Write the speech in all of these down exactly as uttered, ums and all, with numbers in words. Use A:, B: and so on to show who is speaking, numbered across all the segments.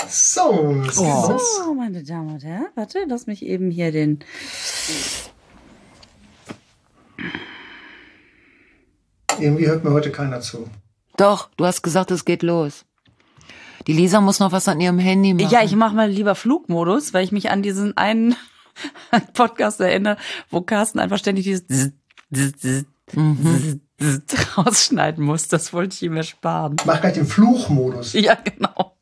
A: So, es geht
B: Oh.
A: los.
B: So, meine Damen und Herren, warte, lass mich eben hier den...
A: Irgendwie hört mir heute keiner zu.
C: Doch, du hast gesagt, es geht los. Die Lisa muss noch was an ihrem Handy machen.
B: Ja, ich mache mal lieber Flugmodus, weil ich mich an diesen einen Podcast erinnere, wo Carsten einfach ständig dieses Zzz, Zzz, Zzz,
C: Mhm.
B: Zzz, Zzz rausschneiden muss. Das wollte ich ihm ersparen.
A: Ich mach gleich den Fluchmodus.
B: Ja, genau.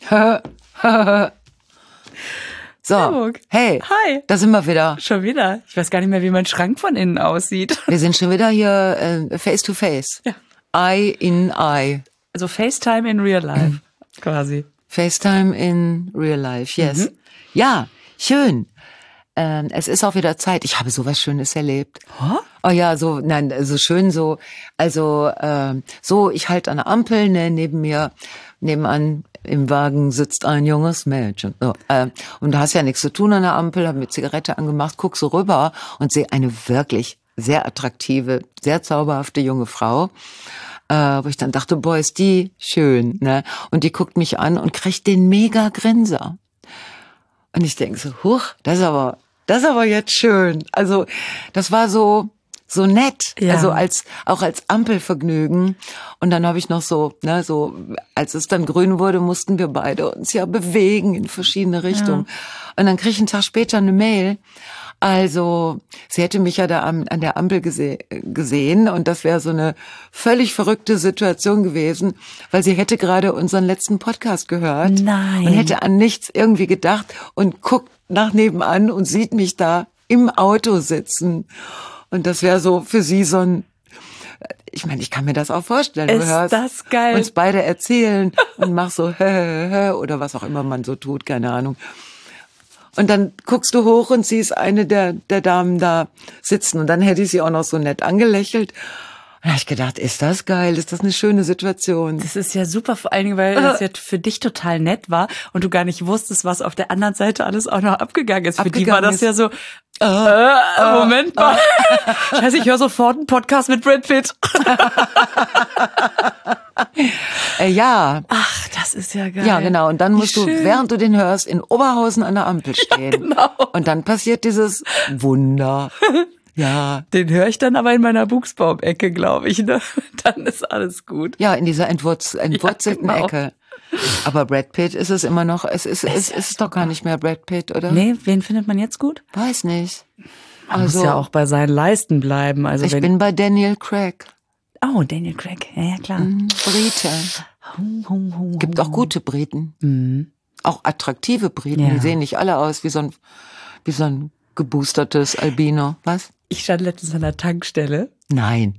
C: So,
B: Hamburg.
C: hey,
B: Hi.
C: da sind wir wieder.
B: Schon wieder. Ich weiß gar nicht mehr, wie mein Schrank von innen aussieht.
C: Wir sind schon wieder hier äh, face to face.
B: Ja.
C: Eye in eye.
B: Also FaceTime in real life, quasi.
C: FaceTime in real life, yes.
B: Mhm.
C: Ja, schön. Ähm, es ist auch wieder Zeit. Ich habe sowas Schönes erlebt.
B: Oh?
C: Oh ja, so, nein, so schön so. Also, ähm, so, ich halte an der Ampel, ne, neben mir, nebenan im Wagen sitzt ein junges Mädchen. So, äh, und du hast ja nichts zu tun an der Ampel, habe mir Zigarette angemacht, guck so rüber und sehe eine wirklich sehr attraktive, sehr zauberhafte junge Frau. Äh, wo ich dann dachte, boah, ist die schön, ne? Und die guckt mich an und kriegt den mega Grinser. Und ich denke so, huch, das ist aber, das ist aber jetzt schön. Also, das war so, so nett.
B: Ja.
C: Also als, auch als Ampelvergnügen. Und dann habe ich noch so, ne, so, als es dann grün wurde, mussten wir beide uns ja bewegen in verschiedene Richtungen. Ja. Und dann krieg ich einen Tag später eine Mail. Also, sie hätte mich ja da an, an der Ampel gese- gesehen und das wäre so eine völlig verrückte Situation gewesen, weil sie hätte gerade unseren letzten Podcast gehört.
B: Nein.
C: Und hätte an nichts irgendwie gedacht und guckt nach nebenan und sieht mich da im Auto sitzen. Und das wäre so für sie so ein, ich meine, ich kann mir das auch vorstellen.
B: Ist
C: du hörst
B: das geil.
C: uns beide erzählen und mach so hä, hä, hä, oder was auch immer man so tut, keine Ahnung. Und dann guckst du hoch und siehst eine der, der Damen da sitzen. Und dann hätte ich sie auch noch so nett angelächelt. Und da habe ich gedacht, ist das geil? Ist das eine schöne Situation?
B: Das ist ja super, vor allen Dingen, weil das ja für dich total nett war und du gar nicht wusstest, was auf der anderen Seite alles auch noch abgegangen ist. Für die war
C: Abgegangen
B: das
C: ist.
B: ja so, äh, Moment mal. Scheiße, ich höre sofort einen Podcast mit Brad Pitt.
C: Äh, ja,
B: Ach, das ist ja geil.
C: ja, genau. Und dann
B: Wie
C: musst du,
B: schön.
C: während du den hörst, in Oberhausen an der Ampel stehen.
B: Genau.
C: Und dann passiert dieses Wunder. Ja.
B: Den höre ich dann aber in meiner Buchsbaum-Ecke, glaube ich. Ne? Dann ist alles gut.
C: Ja, in dieser entwurz, entwurzelten
B: Ja, genau.
C: Ecke. Aber Brad Pitt ist es immer noch, es ist, es ist doch gar nicht mehr Brad Pitt, oder?
B: Nee, wen findet man jetzt gut?
C: Weiß nicht.
B: Man
C: Also,
B: muss ja auch bei seinen Leisten bleiben. Also
C: ich
B: wenn,
C: bin bei Daniel Craig.
B: oh, Daniel Craig. Ja, ja, klar.
C: Mhm, Brite.
B: Hum, hum, hum,
C: Gibt auch gute Briten.
B: Mhm.
C: Auch attraktive Briten.
B: Ja.
C: Die sehen nicht alle aus wie so ein, wie so ein geboostertes Albino. Was?
B: Ich stand letztens an der Tankstelle
C: Nein.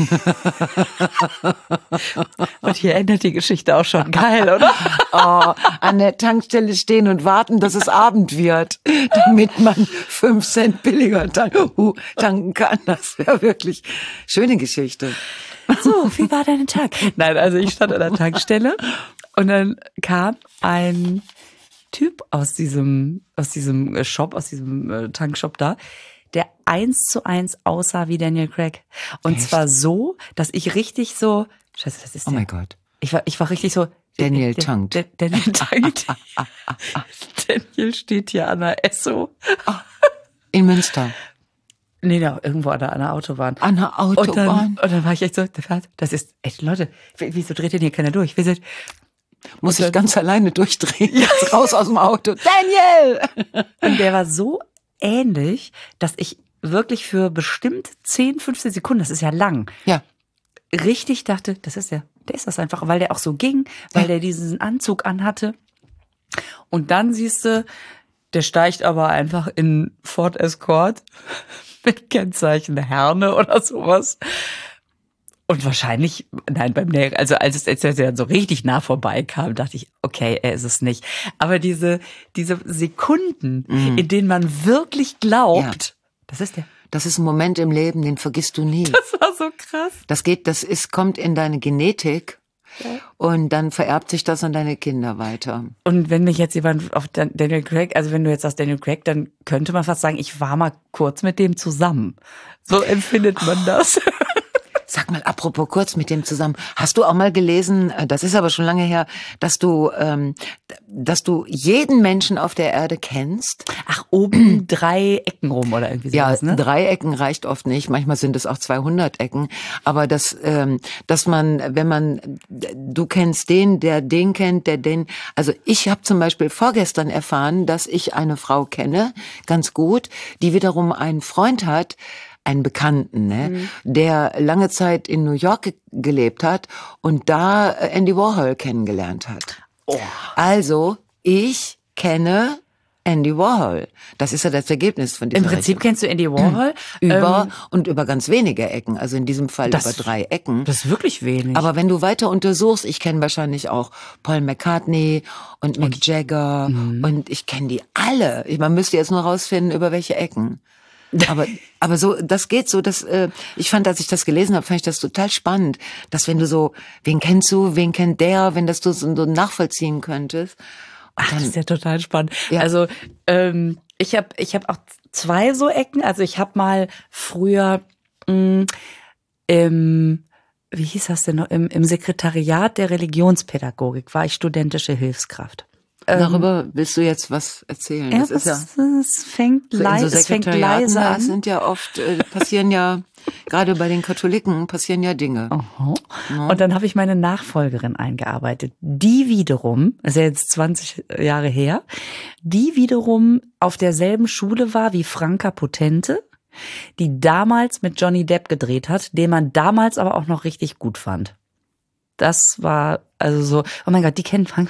B: und hier endet die Geschichte auch schon. Geil, oder?
C: Oh, an der Tankstelle stehen und warten, dass es Abend wird, damit man fünf Cent billiger tank uh, tanken kann. Das wäre wirklich schöne Geschichte.
B: So, wie war dein Tag? Nein, also ich stand an der Tankstelle und dann kam ein Typ aus diesem, aus diesem Shop, aus diesem äh, Tankshop da, der eins zu eins aussah wie Daniel Craig. Und
C: Echt?
B: zwar so, dass ich richtig so, scheiße, das ist
C: Oh
B: der.
C: mein Gott.
B: Ich war, ich war richtig so.
C: Daniel
B: der-
C: tankt.
B: der- Daniel tankt. Daniel steht hier an der Esso.
C: In Münster.
B: Nee, da irgendwo an der, an der Autobahn.
C: An der
B: Und dann,
C: Autobahn.
B: und dann war ich echt so, das ist echt, Leute, wieso dreht denn hier keiner durch? Wir sind,
C: Muss
B: und
C: ich
B: dann-
C: ganz alleine durchdrehen. Jetzt raus aus dem Auto. Daniel!
B: und der war so ähnlich, dass ich wirklich für bestimmt zehn, fünfzehn Sekunden, das ist ja lang,
C: Ja.
B: richtig dachte, das ist der, der ist das einfach, weil der auch so ging, weil
C: Ja.
B: der diesen Anzug anhatte. Und dann siehst du, der steigt aber einfach in Ford Escort mit Kennzeichen Herne oder sowas. Und wahrscheinlich, nein, beim Näher, also als es als er dann so richtig nah vorbeikam, dachte ich, okay, er ist es nicht. Aber diese, diese Sekunden,
C: Mhm.
B: in denen man wirklich glaubt,
C: Ja.
B: das ist der.
C: Das ist ein Moment im Leben, den vergisst du nie.
B: Das war so krass.
C: Das geht, das ist, kommt in deine Genetik
B: Ja.
C: und dann vererbt sich das an deine Kinder weiter.
B: Und wenn mich jetzt jemand auf Dan- Daniel Craig, also wenn du jetzt sagst Daniel Craig, dann könnte man fast sagen, ich war mal kurz mit dem zusammen. So empfindet man das.
C: Sag mal, apropos kurz mit dem zusammen, hast du auch mal gelesen, das ist aber schon lange her, dass du, ähm, dass du jeden Menschen auf der Erde kennst?
B: Ach, oben drei Ecken rum oder irgendwie sowas,
C: Ja,
B: ne?
C: drei Ecken reicht oft nicht. Manchmal sind es auch zweihundert Ecken. Aber dass, ähm, dass man, wenn man, du kennst den, der den kennt, der den. Also ich habe zum Beispiel vorgestern erfahren, dass ich eine Frau kenne, ganz gut, die wiederum einen Freund hat, einen Bekannten, ne, mhm. der lange Zeit in New York ge- gelebt hat und da Andy Warhol kennengelernt hat.
B: Oh.
C: Also ich kenne Andy Warhol. Das ist ja das Ergebnis von diesem
B: Im Prinzip
C: Rechnung.
B: kennst du Andy Warhol.
C: Über
B: ähm,
C: und über ganz wenige Ecken. Also in diesem Fall
B: das,
C: über drei Ecken.
B: Das ist wirklich wenig.
C: Aber wenn du weiter untersuchst, ich kenne wahrscheinlich auch Paul McCartney und Mick und, Jagger mhm. und ich kenne die alle. Man müsste jetzt nur rausfinden, über welche Ecken. Aber aber so, das geht so, dass äh, ich fand, als ich das gelesen habe, fand ich das total spannend, dass wenn du so, wen kennst du, wen kennt der, wenn das du so, so nachvollziehen könntest.
B: Ach, dann, das ist ja total spannend.
C: Ja.
B: Also ähm, ich habe ich hab auch zwei so Ecken. Also ich habe mal früher mh, im, wie hieß das denn noch, im, im Sekretariat der Religionspädagogik war ich studentische Hilfskraft.
C: Darüber willst du jetzt was erzählen?
B: Ja,
C: das ist ja,
B: es fängt,
C: so
B: leise,
C: so
B: es fängt leise an.
C: Es sind ja oft, äh, passieren ja, gerade bei den Katholiken passieren ja Dinge.
B: Aha. Ja. Und dann habe ich meine Nachfolgerin eingearbeitet. Die wiederum, ist ja jetzt zwanzig Jahre her, die wiederum auf derselben Schule war wie Franka Potente, die damals mit Johnny Depp gedreht hat, den man damals aber auch noch richtig gut fand. Das war also so, oh mein Gott, die kennen Frank.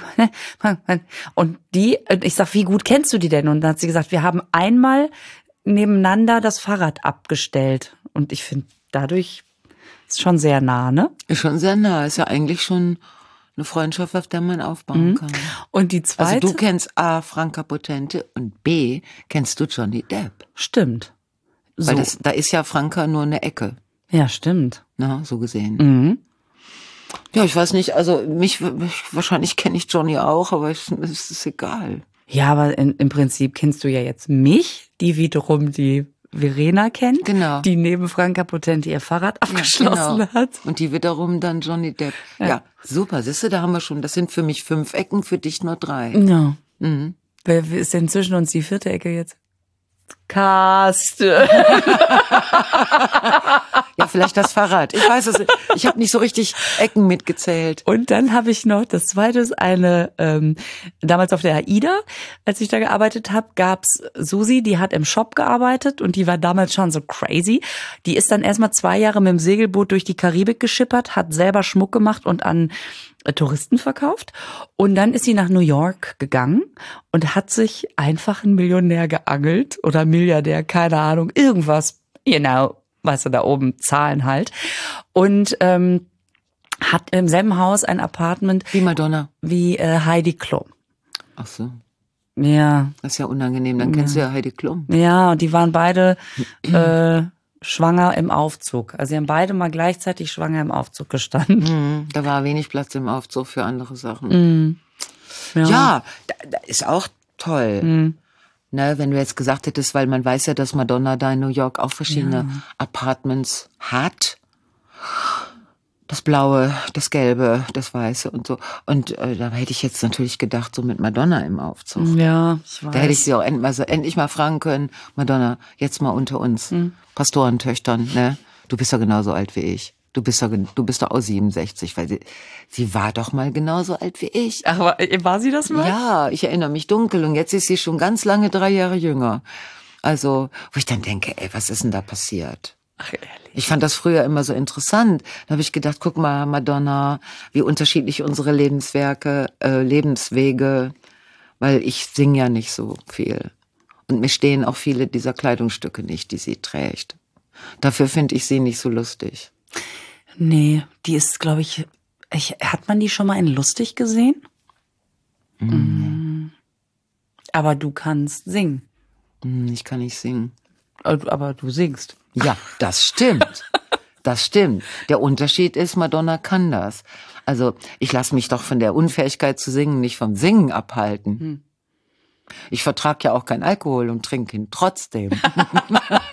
B: Und die, ich sag, wie gut kennst du die denn? Und dann hat sie gesagt, wir haben einmal nebeneinander das Fahrrad abgestellt. Und ich finde, dadurch ist schon sehr nah, ne?
C: Ist schon sehr nah. Ist ja eigentlich schon eine Freundschaft, auf der man aufbauen
B: mhm.
C: kann.
B: Und die zweite?
C: Also du kennst A, Franka Potente und B, kennst du Johnny Depp.
B: Stimmt. So.
C: Weil das, da ist ja Franka nur eine Ecke.
B: Ja, stimmt.
C: Na, so gesehen.
B: Mhm.
C: Ja, ich weiß nicht, also mich, wahrscheinlich kenne ich Johnny auch, aber es ist egal.
B: Ja, aber in, im Prinzip kennst du ja jetzt mich, die wiederum die Verena kennt,
C: genau.
B: die neben Franka Potente ihr Fahrrad abgeschlossen
C: ja, genau.
B: hat.
C: Und die wiederum dann Johnny Depp. Ja, ja super, siehst du, da haben wir schon, das sind für mich fünf Ecken, für dich nur drei.
B: Ja.
C: Mhm.
B: Wer ist denn zwischen uns die vierte Ecke jetzt? Carsten.
C: Ja, vielleicht das Fahrrad. Ich weiß es nicht. Ich habe nicht so richtig Ecken mitgezählt.
B: Und dann habe ich noch, das zweite ist eine, ähm, damals auf der AIDA, als ich da gearbeitet habe, gab's Susi, die hat im Shop gearbeitet und die war damals schon so crazy. Die ist dann erstmal zwei Jahre mit dem Segelboot durch die Karibik geschippert, hat selber Schmuck gemacht und an Touristen verkauft. Und dann ist sie nach New York gegangen und hat sich einfach einen Millionär geangelt oder Milliardär, keine Ahnung, irgendwas, you know, weißt du, da oben Zahlen halt. Und ähm, hat im selben Haus ein Apartment.
C: Wie Madonna.
B: Wie äh, Heidi Klum.
C: Ach so.
B: Ja.
C: Das ist ja unangenehm, dann kennst
B: ja.
C: du ja Heidi Klum.
B: Ja, und die waren beide äh, schwanger im Aufzug. Also sie haben beide mal gleichzeitig schwanger im Aufzug gestanden.
C: Mhm, da war wenig Platz im Aufzug für andere Sachen.
B: Mhm. Ja,
C: ja da, da ist auch toll.
B: Mhm.
C: Ne, wenn du jetzt gesagt hättest, weil man weiß ja, dass Madonna da in New York auch verschiedene ja. Apartments hat. Das Blaue, das Gelbe, das Weiße und so. Und äh, da hätte ich jetzt natürlich gedacht, so mit Madonna im Aufzug.
B: Ja, ich weiß.
C: Da hätte ich sie auch endlich mal, endlich mal fragen können, Madonna, jetzt mal unter uns, mhm. Pastorentöchtern, ne? Du bist doch genauso alt wie ich. Du bist doch, du bist doch auch siebenundsechzig, weil sie, sie war doch mal genauso alt wie ich.
B: Ach, war, war sie das mal?
C: Ja, ich erinnere mich dunkel und jetzt ist sie schon ganz lange drei Jahre jünger. Also, wo ich dann denke, ey, was ist denn da passiert?
B: Ach, ehrlich.
C: Ich fand das früher immer so interessant. Da habe ich gedacht, guck mal, Madonna, wie unterschiedlich unsere Lebenswerke, äh, Lebenswege, weil ich singe ja nicht so viel. Und mir stehen auch viele dieser Kleidungsstücke nicht, die sie trägt. Dafür finde ich sie nicht so lustig.
B: Nee, die ist, glaube ich, ich, hat man die schon mal in lustig gesehen?
C: Mhm.
B: Aber du kannst singen.
C: Ich kann nicht singen.
B: Aber du singst.
C: Ja, das stimmt. Das stimmt. Der Unterschied ist, Madonna kann das. Also ich lasse mich doch von der Unfähigkeit zu singen nicht vom Singen abhalten. Hm. Ich vertrage ja auch keinen Alkohol und trinke ihn trotzdem.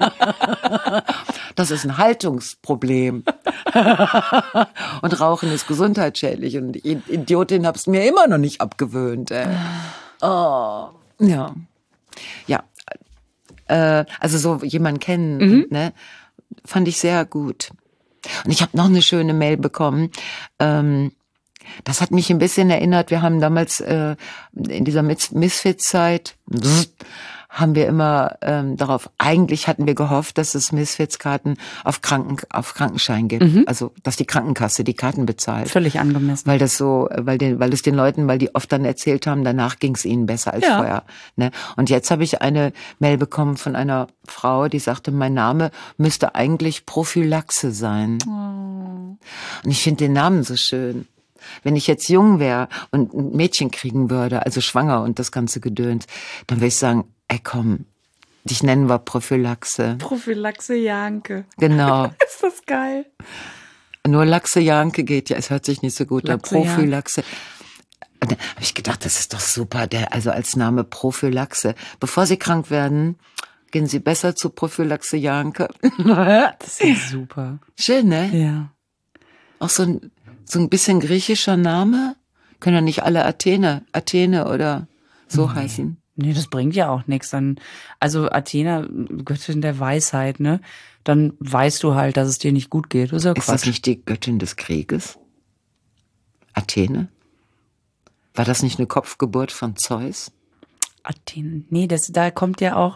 C: Das ist ein Haltungsproblem. Und Rauchen ist gesundheitsschädlich. Und die Idiotin hab's mir immer noch nicht abgewöhnt. Ey. Oh, ja. Ja. Äh, also so jemanden kennen, mhm. ne, fand ich sehr gut. Und ich habe noch eine schöne Mail bekommen. Ähm, das hat mich ein bisschen erinnert. Wir haben damals äh, in dieser Misfits-Zeit haben wir immer ähm, darauf, eigentlich hatten wir gehofft, dass es Misfits-Karten auf Kranken auf Krankenschein gibt. Mhm. Also, dass die Krankenkasse die Karten bezahlt.
B: Völlig angemessen.
C: Weil das so, weil den, weil es den Leuten, weil die oft dann erzählt haben, danach ging es ihnen besser als ja. vorher. Ne? Und jetzt habe ich eine Mail bekommen von einer Frau, die sagte, mein Name müsste eigentlich Prophylaxe sein. Oh. Und ich finde den Namen so schön. Wenn ich jetzt jung wäre und ein Mädchen kriegen würde, also schwanger und das ganze Gedöns, dann würde ich sagen, ey komm, dich nennen wir Prophylaxe.
B: Prophylaxe Janke.
C: Genau.
B: Ist das geil.
C: Nur Lachse Janke geht ja, es hört sich nicht so gut an.
B: Lachse,
C: Prophylaxe. Und dann habe ich gedacht, das ist doch super, der, also als Name Prophylaxe. Bevor Sie krank werden, gehen Sie besser zu Prophylaxe Janke.
B: Das ist ja super.
C: Schön, ne?
B: Ja.
C: Auch so ein, so ein bisschen griechischer Name. Können ja nicht alle Athene, Athene oder so nee. heißen.
B: Nee, das bringt ja auch nichts. Dann, also Athena, Göttin der Weisheit, ne? Dann weißt du halt, dass es dir nicht gut geht. Das ist ja Quatsch.
C: Ist das nicht die Göttin des Krieges? Athene? War das nicht eine Kopfgeburt von Zeus?
B: Athene, nee, das, da kommt ja auch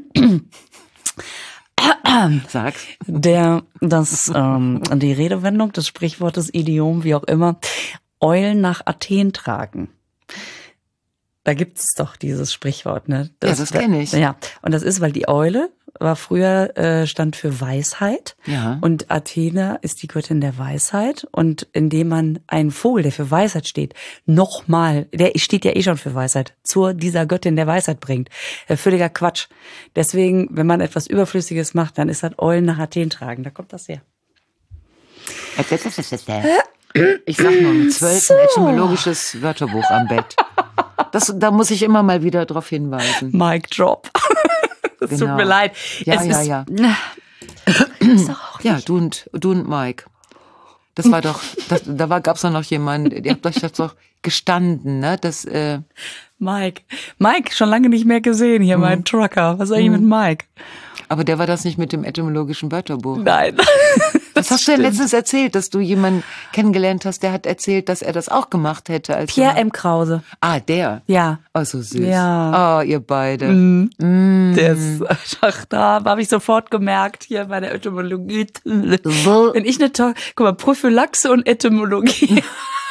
C: Sag's.
B: Der, das, ähm, die Redewendung des Sprichwortes, Idiom, wie auch immer, Eulen nach Athen tragen. Da gibt es doch dieses Sprichwort, ne?
C: Das, ja, das kenne ich.
B: Ja, und das ist, weil die Eule war früher, äh, stand für Weisheit.
C: Ja.
B: Und Athena ist die Göttin der Weisheit. Und indem man einen Vogel, der für Weisheit steht, nochmal, der steht ja eh schon für Weisheit, zu dieser Göttin der Weisheit bringt. Äh, völliger Quatsch. Deswegen, wenn man etwas Überflüssiges macht, dann ist das Eulen nach Athen tragen. Da kommt das her.
C: Ich sag nur um zwölf so. Ein etymologisches Wörterbuch am Bett. Das, da muss ich immer mal wieder drauf hinweisen.
B: Mic drop. Es genau. tut mir leid.
C: Ja,
B: es
C: ja,
B: ist,
C: ja.
B: Ist doch auch
C: ja, du und, du und Mike. Das war doch, das, da war, gab's doch noch jemanden, ihr habt euch das doch gestanden, ne? Das, äh
B: Mike. Mike, schon lange nicht mehr gesehen hier, mhm. mein Trucker. Was ist eigentlich mhm. mit Mike?
C: Aber der war das nicht mit dem etymologischen Wörterbuch.
B: Nein.
C: Was hast du denn letztens erzählt, dass du jemanden kennengelernt hast, der hat erzählt, dass er das auch gemacht hätte? Als
B: Pierre M. Krause.
C: Ah, der?
B: Ja.
C: Oh, so süß.
B: Ja.
C: Oh, ihr beide.
B: Mm.
C: Mm.
B: Der ist, ach, da habe ich sofort gemerkt, hier bei der Etymologie. Wenn ich eine tolle, guck mal, Prophylaxe und Etymologie.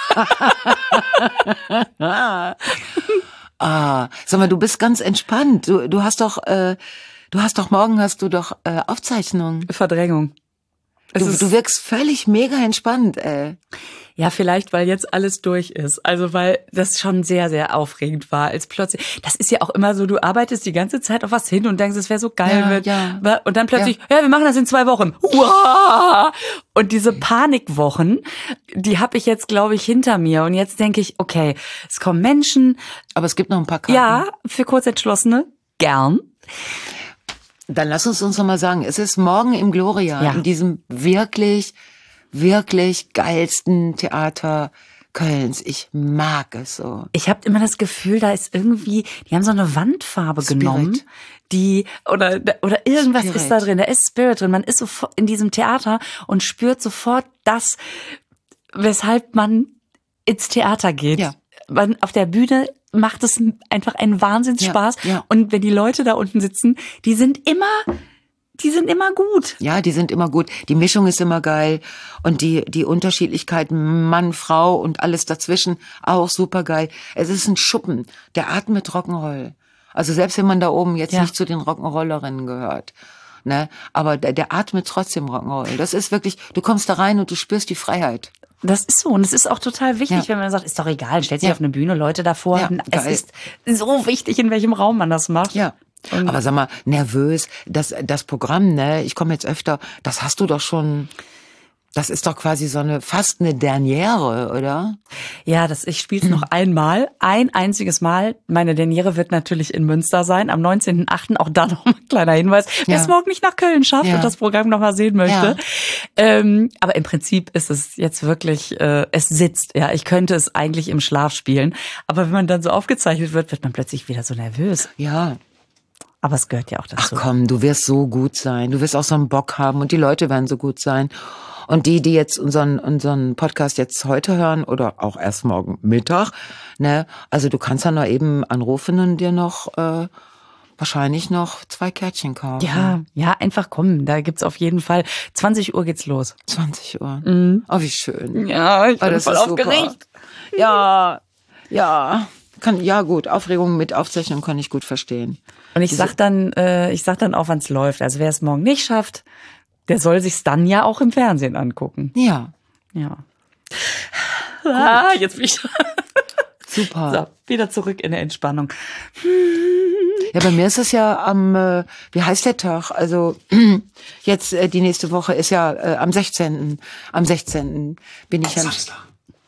C: Ah, sag mal, du bist ganz entspannt. Du, du hast doch, äh, du hast doch morgen hast du doch äh, Aufzeichnungen.
B: Verdrängung.
C: Du, du wirkst völlig mega entspannt, ey.
B: Ja, vielleicht, weil jetzt alles durch ist. Also, weil das schon sehr, sehr aufregend war, als plötzlich, das ist ja auch immer so, du arbeitest die ganze Zeit auf was hin und denkst, es wäre so geil.
C: Ja,
B: wird.
C: ja.
B: Und dann plötzlich, ja. ja, wir machen das in zwei Wochen. Wow! Und diese Panikwochen, die habe ich jetzt, glaube ich, hinter mir. Und jetzt denke ich, okay, es kommen Menschen.
C: Aber es gibt noch ein paar Karten.
B: Ja, für Kurzentschlossene, gern.
C: Dann lass uns uns noch mal sagen, es ist morgen im Gloria, ja. in diesem wirklich, wirklich geilsten Theater Kölns. Ich mag es so.
B: Ich habe immer das Gefühl, da ist irgendwie, die haben so eine Wandfarbe Spirit. genommen, die oder oder irgendwas Spirit. ist da drin. Da ist Spirit drin. Man ist sofort in diesem Theater und spürt sofort das, weshalb man ins Theater geht.
C: Ja.
B: Man auf der Bühne macht es einfach einen Wahnsinnsspaß.
C: Ja, ja.
B: Und wenn die Leute da unten sitzen, die sind immer, die sind immer gut.
C: Ja, die sind immer gut. Die Mischung ist immer geil. Und die, die Unterschiedlichkeit Mann, Frau und alles dazwischen auch super geil. Es ist ein Schuppen. Der atmet Rock'n'Roll. Also selbst wenn man da oben jetzt ja. nicht zu den Rock'n'Rollerinnen gehört. Ne? Aber der, der atmet trotzdem Rock'n'Roll. Das ist wirklich, du kommst da rein und du spürst die Freiheit.
B: Das ist so. Und es ist auch total wichtig,
C: ja.
B: wenn man sagt, ist doch egal, stellt sich
C: ja.
B: auf eine Bühne, Leute davor.
C: Ja,
B: es
C: geil.
B: ist so wichtig, in welchem Raum man das macht.
C: Ja. Und aber sag mal, nervös, das, das Programm, ne, ich komme jetzt öfter, das hast du doch schon, Das ist doch quasi so eine, fast eine Derniere, oder?
B: Ja, das, ich spiele es noch einmal, ein einziges Mal. Meine Derniere wird natürlich in Münster sein, am neunzehnten achten Auch da noch ein kleiner Hinweis, wer
C: Ja.
B: es morgen nicht nach Köln schafft
C: Ja.
B: und das Programm noch mal sehen möchte.
C: Ja.
B: Ähm, aber im Prinzip ist es jetzt wirklich, äh, es sitzt. Ja, ich könnte es eigentlich im Schlaf spielen. Aber wenn man dann so aufgezeichnet wird, wird man plötzlich wieder so nervös.
C: Ja.
B: Aber es gehört ja auch
C: Ach
B: dazu.
C: komm, du wirst so gut sein. Du wirst auch so einen Bock haben und die Leute werden so gut sein. Und die, die jetzt unseren, unseren Podcast jetzt heute hören oder auch erst morgen Mittag, ne, also du kannst dann noch eben anrufen und dir noch, äh, wahrscheinlich noch zwei Kärtchen kaufen.
B: Ja, ja, einfach kommen. Da gibt's auf jeden Fall. zwanzig Uhr geht's los.
C: zwanzig Uhr.
B: Mhm.
C: Oh, wie schön.
B: Ja, ich
C: Oh,
B: bin
C: das
B: voll
C: ist super.
B: aufgeregt.
C: Ja, ja. Kann, ja gut, Aufregung mit Aufzeichnung kann ich gut verstehen.
B: Und ich sag dann, äh, ich sag dann auch, wann's läuft. Also wer es morgen nicht schafft, der soll sich's dann ja auch im Fernsehen angucken.
C: Ja,
B: Ja. Ah, jetzt bin ich
C: super.
B: so, wieder zurück in der Entspannung.
C: Ja, bei mir ist es ja am, äh, wie heißt der Tag? Also jetzt äh, die nächste Woche ist ja äh, am sechzehnten Am sechzehnten bin ich ja
A: Samstag.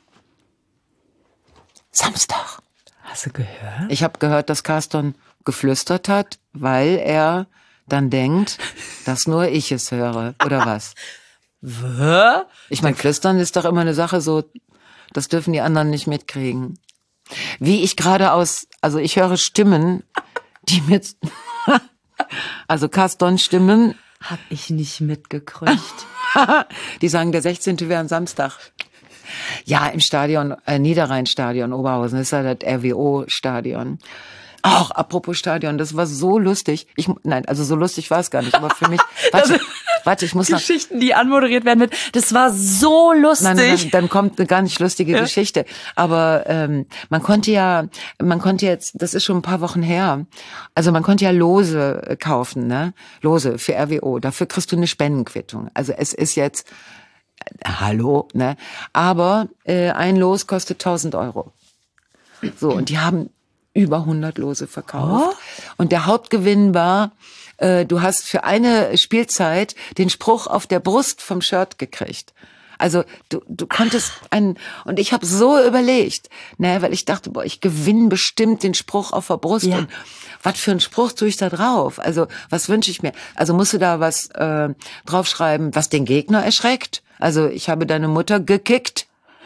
C: Samstag.
B: Hast du gehört?
C: Ich habe gehört, dass Carsten geflüstert hat, weil er dann denkt, dass nur ich es höre, oder was?
B: Was?
C: Ich meine, flüstern ist doch immer eine Sache so, das dürfen die anderen nicht mitkriegen. Wie ich gerade aus, also ich höre Stimmen, die mit, also Carsten-Stimmen,
B: Hab ich nicht mitgekriegt.
C: die sagen, der sechzehnte wäre ein Samstag. Ja, im Stadion, äh, Niederrhein-Stadion Oberhausen, das ist ja das R W O-Stadion. Auch apropos Stadion, das war so lustig. Ich, nein, also so lustig war es gar nicht, aber für mich, warte, warte, ich muss noch,
B: Geschichten, die anmoderiert werden mit, das war so lustig.
C: nein, nein, nein, dann kommt eine gar nicht lustige
B: Ja.
C: Geschichte. Aber ähm, man konnte ja, man konnte jetzt, das ist schon ein paar Wochen her, also man konnte ja Lose äh, kaufen, ne? Lose für R W O. Dafür kriegst du eine Spendenquittung. Also es ist jetzt, äh, hallo, ne? Aber äh, ein Los kostet tausend Euro. So, und die haben über hundert Lose verkauft. Und der Hauptgewinn war, äh, du hast für eine Spielzeit den Spruch auf der Brust vom Shirt gekriegt. Also du, du konntest einen, und ich habe so überlegt, ne, weil ich dachte, boah, ich gewinne bestimmt den Spruch auf der Brust.
B: Ja.
C: Und was für einen Spruch tue ich da drauf? Also was wünsche ich mir? Also musst du da was äh, draufschreiben, was den Gegner erschreckt? Also ich habe deine Mutter gekickt.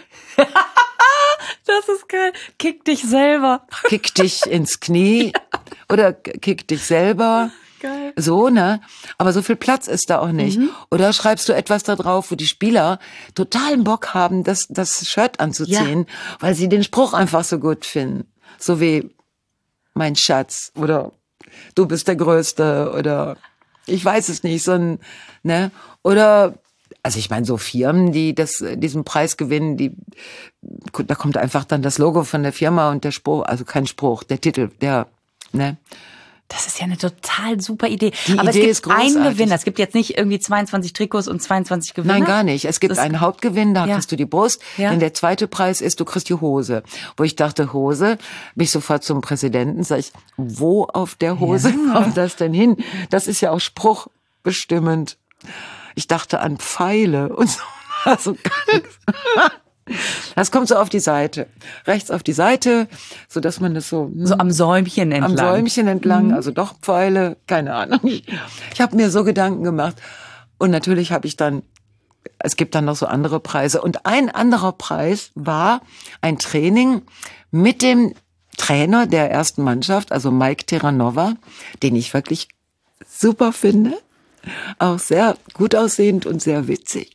B: Das ist geil. Kick dich selber.
C: Kick dich ins Knie oder kick dich selber.
B: Geil.
C: So, ne? Aber so viel Platz ist da auch nicht.
B: Mhm.
C: Oder schreibst du etwas da drauf, wo die Spieler totalen Bock haben, das, das Shirt anzuziehen, weil sie den Spruch einfach so gut finden. So wie mein Schatz oder du bist der Größte oder ich weiß es nicht, so ein, ne? Oder, also ich meine, so Firmen, die das, diesen Preis gewinnen, die, da kommt einfach dann das Logo von der Firma und der Spruch, also kein Spruch, der Titel, der, ne?
B: Das ist ja eine total super Idee.
C: Die
B: Aber
C: Idee
B: es
C: ist
B: gibt einen
C: großartig.
B: Gewinner. Es gibt jetzt nicht irgendwie zweiundzwanzig Trikots und zweiundzwanzig Gewinner.
C: Nein, gar nicht. Es gibt
B: Das-
C: einen Hauptgewinn, da
B: Ja.
C: kriegst du die Brust.
B: Ja.
C: Denn der zweite Preis ist, du kriegst die Hose. Wo ich dachte, Hose, bin ich sofort zum Präsidenten, sag ich, wo auf der Hose kommt das denn hin? Das ist ja auch spruchbestimmend. Ich dachte an Pfeile und so. Also ganz. Das kommt so auf die Seite. Rechts auf die Seite, so dass man das so, hm,
B: So am Säumchen entlang.
C: am Säumchen entlang, also doch Pfeile, keine Ahnung. Ich, ich habe mir so Gedanken gemacht. Und natürlich habe ich dann, es gibt dann noch so andere Preise. Und ein anderer Preis war ein Training mit dem Trainer der ersten Mannschaft, also Mike Terranova, den ich wirklich super finde. Auch sehr gut aussehend und sehr witzig.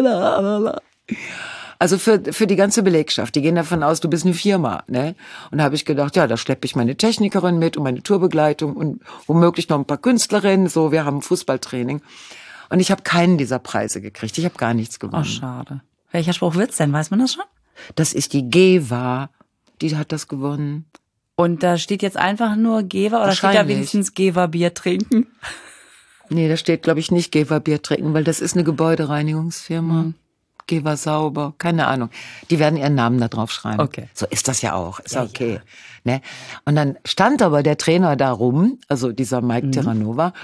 C: Also für für die ganze Belegschaft, die gehen davon aus, du bist eine Firma, ne? Und da habe ich gedacht, ja, da schleppe ich meine Technikerin mit und meine Tourbegleitung und womöglich noch ein paar Künstlerinnen, so, wir haben Fußballtraining. Und ich habe keinen dieser Preise gekriegt, ich habe gar nichts
B: Oh,
C: gewonnen.
B: schade. Welcher Spruch wird's denn? Weiß man das schon?
C: Das ist die Geva, die hat das gewonnen.
B: Und da steht jetzt einfach nur Geber oder steht da
C: Wahrscheinlich.
B: wenigstens Geber Bier trinken?
C: Nee, da steht, glaube ich, nicht Geva Bier trinken, weil das ist eine Gebäudereinigungsfirma.
B: Mhm.
C: Geva sauber, keine Ahnung. Die werden ihren Namen da drauf schreiben.
B: Okay.
C: So ist das ja auch, ist
B: Ja,
C: okay. Ne? Und dann stand aber der Trainer da rum, also dieser Mike
B: Mhm.
C: Terranova,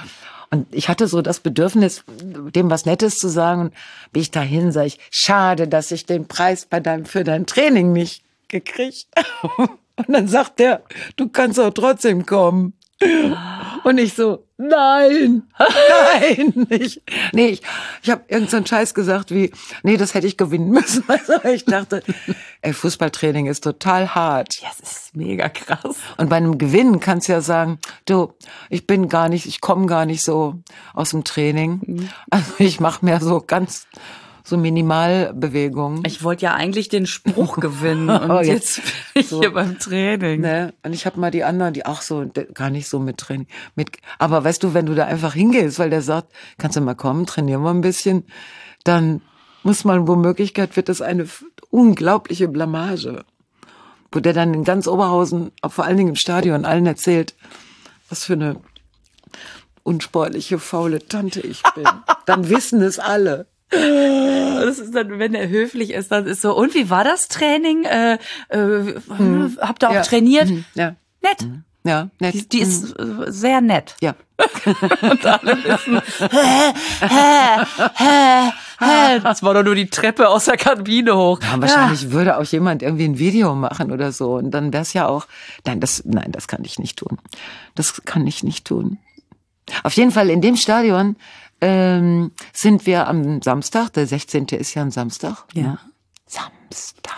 C: Und ich hatte so das Bedürfnis, dem was Nettes zu sagen. Und bin ich dahin, sage ich, schade, dass ich den Preis bei deinem, für dein Training nicht gekriegt. Und dann sagt der, du kannst auch trotzdem kommen. Und ich so, nein, nein. Ich, nee, ich, ich habe irgend so einen Scheiß gesagt wie, nee, das hätte ich gewinnen müssen. Also ich dachte, ey, Fußballtraining ist total hart.
B: Ja, das ist mega krass.
C: Und bei einem Gewinnen kannst du ja sagen, du, ich bin gar nicht, ich komme gar nicht so aus dem Training. Also ich mache mehr so ganz so Minimalbewegungen.
B: Ich wollte ja eigentlich den Spruch gewinnen und
C: Oh,
B: jetzt,
C: jetzt
B: bin ich
C: so.
B: hier beim Training.
C: Ne? Und ich habe mal die anderen, die auch so de- gar nicht so mit Training. Mit, aber weißt du, wenn du da einfach hingehst, weil der sagt, kannst du mal kommen, trainieren wir ein bisschen, dann muss man womöglich, wird das eine f- unglaubliche Blamage. Wo der dann in ganz Oberhausen, auch vor allen Dingen im Stadion, allen erzählt, was für eine unsportliche, faule Tante ich bin. Dann wissen es alle.
B: Das ist dann, wenn er höflich ist, dann ist so, und wie war das Training? Äh, äh, hm. Habt ihr auch
C: Ja.
B: trainiert?
C: Mhm. Ja.
B: Nett.
C: Ja, nett.
B: Die, die ist äh, sehr nett.
C: Ja.
B: Und alle wissen, hä, hä, hä, hä. Das war doch nur die Treppe aus der Kabine hoch.
C: Ja, wahrscheinlich würde auch jemand irgendwie ein Video machen oder so. Und dann wär's ja auch, nein, das, nein, das kann ich nicht tun. Das kann ich nicht tun. Auf jeden Fall in dem Stadion ähm, sind wir am Samstag, der sechzehnte ist ja ein Samstag.
B: Ja.
C: Ne? Samstag.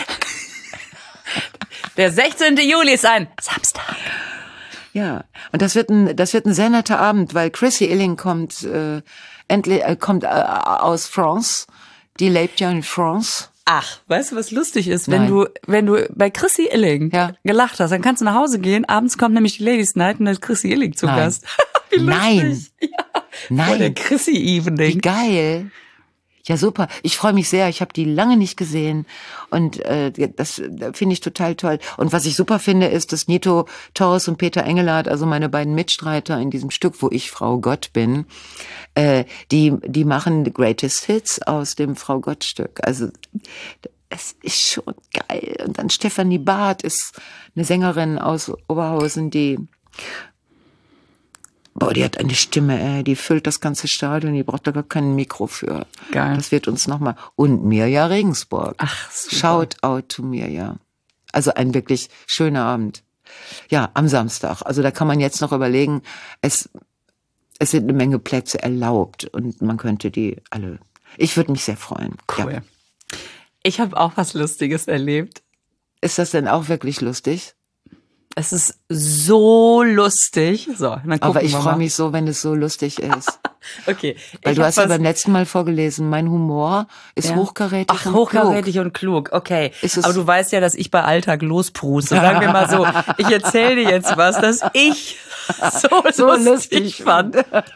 B: Der sechzehnte Juli ist ein Samstag.
C: Ja, und das wird ein, das wird ein sehr netter Abend, weil Chrissy Illing kommt, äh, endlich, äh, kommt äh, aus France. Die lebt ja in France.
B: Ach, weißt du, was lustig ist?
C: Nein.
B: Wenn du, wenn du bei Chrissy Illing
C: Ja.
B: gelacht hast, dann kannst du nach Hause gehen. Abends kommt nämlich die Ladies Night und da ist Chrissy Illing zu
C: Nein.
B: Gast. Wie lustig.
C: Nein.
B: Ja.
C: Nein.
B: Vor der Chrissy
C: Wie
B: Evening.
C: geil. Ja, super. Ich freue mich sehr. Ich habe die lange nicht gesehen und äh, das äh, finde ich total toll. Und was ich super finde, ist, dass Nito Torres und Peter Engelhardt, also meine beiden Mitstreiter in diesem Stück, wo ich Frau Gott bin, äh, die die machen the Greatest Hits aus dem Frau Gott Stück. Also es ist schon geil. Und dann Stefanie Barth ist eine Sängerin aus Oberhausen, die Boah, die hat eine Stimme, ey, die füllt das ganze Stadion, die braucht da gar kein Mikro für.
B: Geil.
C: Das wird uns nochmal. Und Mirja Regensburg.
B: Ach, super.
C: Shout out to Mirja. Also ein wirklich schöner Abend. Ja, am Samstag. Also da kann man jetzt noch überlegen, es, es sind eine Menge Plätze erlaubt und man könnte die alle, ich würde mich sehr freuen.
B: Cool.
C: Ja.
B: Ich habe auch was Lustiges erlebt.
C: Ist das denn auch wirklich lustig?
B: Es ist so lustig. So, dann gucken
C: Aber ich
B: wir
C: freue
B: mal.
C: mich so, wenn es so lustig ist.
B: Okay.
C: Weil
B: ich
C: du
B: hab
C: hast ja
B: was-
C: beim letzten Mal vorgelesen, mein Humor ist
B: Ja.
C: hochkarätig
B: Ach,
C: und
B: hochkarätig und klug, okay.
C: Ist es-
B: Aber du weißt ja, dass ich bei Alltag lospruste. Sagen wir mal so, ich erzähle dir jetzt was, das ich so,
C: So
B: lustig,
C: lustig
B: fand.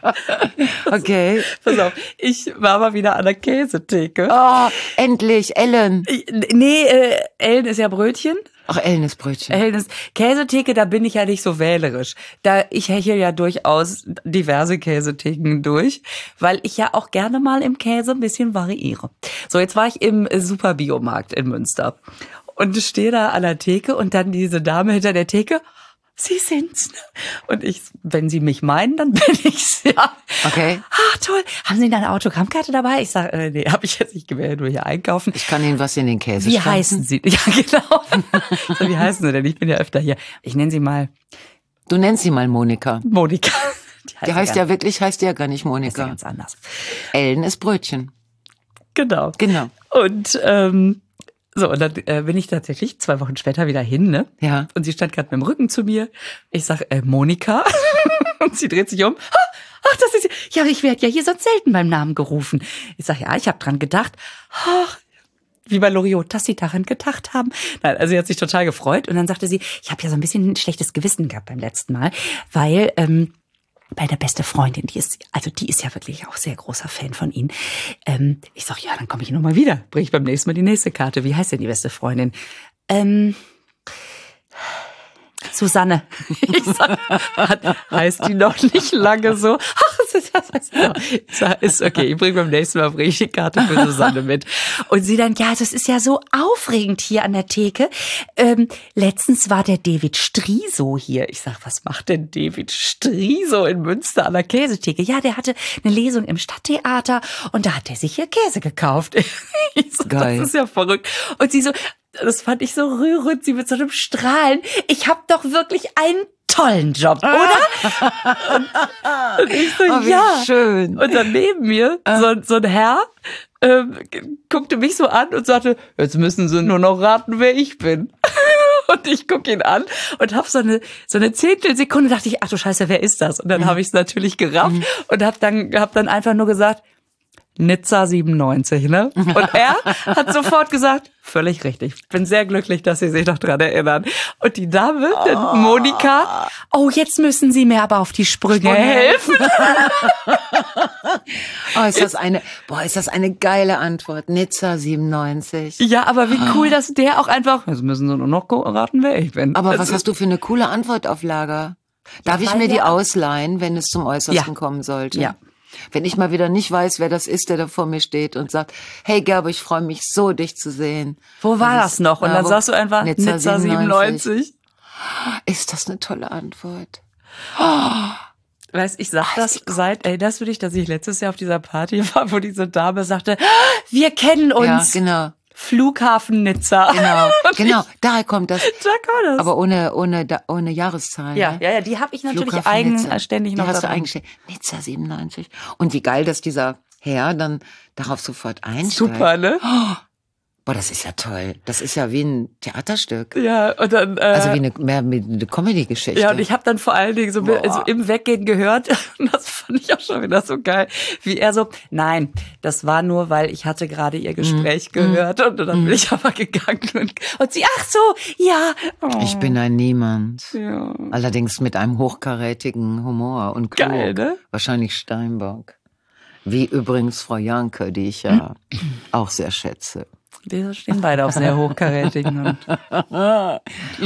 C: klug. Okay.
B: Pass auf, ich war mal wieder an der Käsetheke.
C: Oh, endlich, Ellen.
B: Ich, nee, äh, Ellen ist ja Brötchen.
C: Ach, Ellen ist Brötchen.
B: Ellen ist Käsetheke, da bin ich ja nicht so wählerisch. Da ich hechel ja durchaus diverse Käsetheken durch, weil ich ja auch gerne mal im Käse ein bisschen variiere. So, jetzt war ich im Superbiomarkt in Münster und stehe da an der Theke und dann diese Dame hinter der Theke. Sie sind's. Ne? Und ich, wenn Sie mich meinen, dann bin ich's, ja.
C: Okay.
B: Ah, toll. Haben Sie da eine Autogrammkarte dabei? Ich sage, äh, nee, habe ich jetzt nicht gewählt, nur hier einkaufen.
C: Ich kann Ihnen was in den Käse
B: Wie
C: stanzen.
B: heißen Sie? Ja, genau. So, wie heißen Sie denn? Ich bin ja öfter hier. Ich nenne Sie mal
C: Du nennst sie mal Monika.
B: Monika.
C: Die heißt ja wirklich, heißt ja gar nicht
B: ist ja
C: Monika.
B: ganz anders.
C: Ellen ist Brötchen.
B: Genau.
C: Genau.
B: Und ähm, so, und dann äh, bin ich tatsächlich zwei Wochen später wieder hin, ne?
C: Ja.
B: Und sie stand gerade mit dem Rücken zu mir. Ich sag, äh, Monika. Und sie dreht sich um. Ah, ach, das ist sie. Ja, ich werde ja hier sonst selten beim Namen gerufen. Ich sag, ja, ich habe dran gedacht. Ach, wie bei Loriot, dass sie daran gedacht haben. Nein, also sie hat sich total gefreut. Und dann sagte sie, ich habe ja so ein bisschen ein schlechtes Gewissen gehabt beim letzten Mal, weil ähm, bei der beste Freundin, die ist, also die ist ja wirklich auch sehr großer Fan von Ihnen. Ähm, ich sag, ja, dann komme ich noch mal wieder. Bring ich beim nächsten Mal die nächste Karte. Wie heißt denn die beste Freundin? Ähm, Susanne. Ich sag, hat, heißt die noch nicht lange so? Ach, das heißt noch. Ich sag, ist okay, ich bringe beim nächsten Mal bringe ich die Karte für Susanne mit. Und sie dann, ja, das ist ja so aufregend hier an der Theke. Ähm, letztens war der David Striso hier. Ich sag, was macht denn David Striso in Münster an der Käsetheke? Ja, der hatte eine Lesung im Stadttheater und da hat er sich hier Käse gekauft. Ich so,
C: Geil.
B: Das ist ja verrückt. Und sie so, das fand ich so rührend, sie mit so einem Strahlen. Ich habe doch wirklich einen tollen Job, oder? und, und ich so,
C: Oh, wie
B: ja.
C: schön.
B: Und dann neben mir so, so ein Herr ähm, guckte mich so an und sagte, jetzt müssen Sie nur noch raten, wer ich bin. Und ich gucke ihn an und habe so eine so eine Zehntelsekunde, dachte ich, ach du Scheiße, wer ist das? Und dann mhm. habe ich es natürlich gerafft mhm. und habe dann, hab dann einfach nur gesagt, Nizza siebenundneunzig, ne? Und er hat sofort gesagt, völlig richtig. Ich bin sehr glücklich, dass Sie sich noch dran erinnern. Und die Dame, oh. Monika, oh, jetzt müssen Sie mir aber auf die Sprünge, Sprünge helfen.
C: Oh, ist das eine, boah, ist das eine geile Antwort. Nizza siebenundneunzig.
B: Ja, aber wie cool, dass der auch einfach, jetzt müssen Sie nur noch raten, wer ich bin.
C: Aber
B: das
C: was hast du für eine coole Antwort auf Lager? Darf ja, ich mir die ausleihen, wenn es zum Äußersten ja. kommen sollte? Ja. Wenn ich mal wieder nicht weiß, wer das ist, der da vor mir steht und sagt, hey Gerber, ich freue mich so, dich zu sehen.
B: Wo war das, das noch? Und dann sagst du einfach Nizza, Nizza siebenundneunzig.
C: Ist das eine tolle Antwort?
B: Oh. Weißt, ich sag das seit, erinnerst du dich, dass ich letztes Jahr auf dieser Party war, wo diese Dame sagte, wir kennen uns.
C: Ja, genau.
B: Flughafen Nizza.
C: Genau, genau, ich, daher kommt das.
B: Da kommt das.
C: Aber ohne ohne ohne Jahreszahl.
B: Ja,
C: ne?
B: ja, ja, die habe ich natürlich eigenständig noch.
C: Die hast du eingestellt. Nizza siebenundneunzig. Und wie geil, dass dieser Herr dann darauf sofort einsteigt.
B: Super, ne?
C: Oh, boah, das ist ja toll. Das ist ja wie ein Theaterstück.
B: Ja, und dann äh,
C: also wie eine mehr wie eine Comedy-Geschichte.
B: Ja, und ich habe dann vor allen Dingen so also im Weggehen gehört, und das fand ich auch schon wieder so geil, wie er so, nein, das war nur, weil ich hatte gerade ihr Gespräch mm. gehört und dann mm. bin ich aber gegangen und, und sie, ach so, ja.
C: Oh. Ich bin ein Niemand.
B: Ja.
C: Allerdings mit einem hochkarätigen Humor und klug.
B: Geil, ne?
C: Wahrscheinlich Steinbock. Wie übrigens Frau Janke, die ich ja auch sehr schätze.
B: Die stehen beide auf sehr hochkarätigen.
C: oh.